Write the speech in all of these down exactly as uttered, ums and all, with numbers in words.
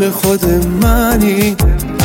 مال خود منی،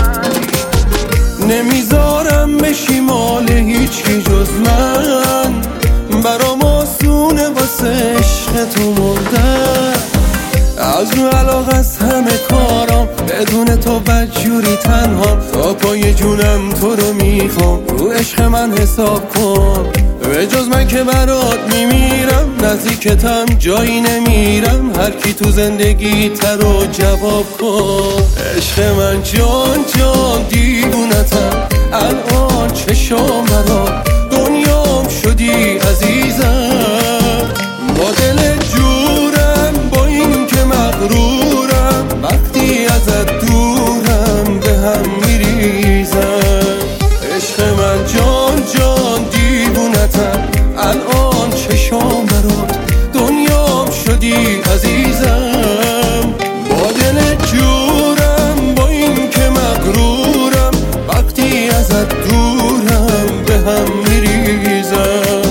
نمیذارم بشی مال هیچی جز من. برام آسونه واسه عشق تو مردن، از رو علاقه از همه کارام، بدون تو بدجوری تنها، تا پای جونم تو رو میخوام، رو عشق من حساب کن. به جز من که برات میمیرم، نزدیکتم جایی نمیرم، هر کی تو زندگی ترو جواب کن. عشق من جان جان دیوونتم، الان چشم برات دنیام شدی عزیزم. با دل جورم با این که مغرورم، وقتی ازت دورم به هم میریزم. عشق من جان جان دیوونتم، الان چشم برات دنیام شدی عزیزم. با دل جورم با این که مغرورم، وقتی ازت دورم به هم میریزم.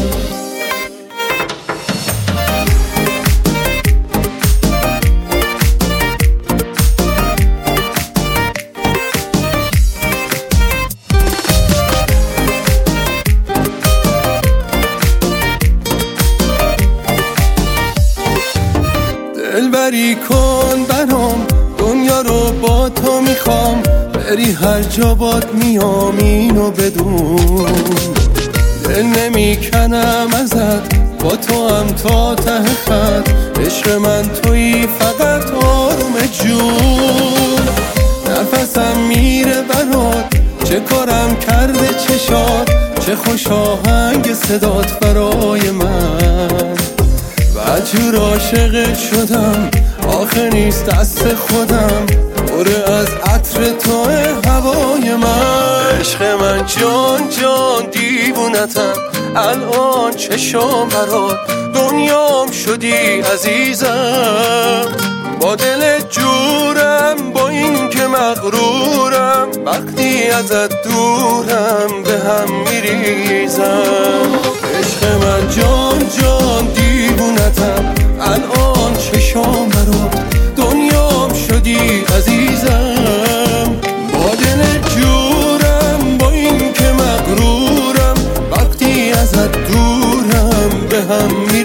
دلبری کن برام، دنیا رو با تو میخوام، بری هر جا باد میام اینو بدون. دل نمیکنم ازت، با تو هم تا ته خط، عشق من تویی فقط آروم جون. نفسم میره برات، چه کارم کرده چشات، چه خوش آهنگ صدات برای من. بدجور عاشقت شدم، آخه نیست دست خودم، دوره از عطر تو هوای من. عشق من جان جان دیوونتم، الان چشم برات دنیام شدی عزیزم. با دل جورم با این که مغرورم، وقتی ازت دورم به هم میریزم. عشق من جان جان دیوونتم، الان چشم برات دنیام شدی عزیزم. با دل جورم با این که مغرورم، وقتی ازت دورم به هم میریزم.